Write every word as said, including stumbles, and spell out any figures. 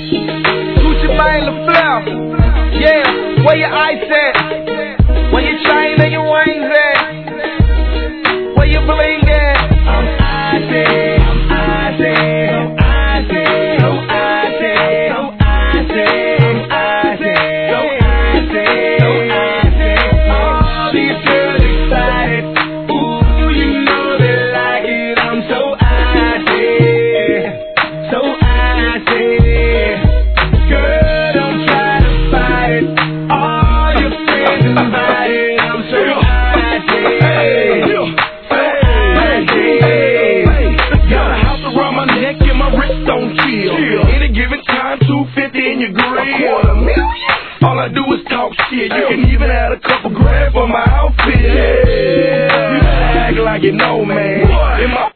Gucci Mane LaFleur. Yeah, where your ice at? Where your chain and your wings at? Where your bling at? I'm icy, I'm icy, I'm icy, I'm icy, I'm icy, I'm icy, I'm icy, I'm icy. All these girls excited. Ooh, you know they like it. I'm so icy, so icy. Girl, don't try to fight it. All your friends invited. I'm so icy, so icy. Got a house around my neck and my wrist don't chill. Any given time, two fifty in your grill. All I do is talk shit. You can even add a couple grand for my outfit. You act like you know, man. In my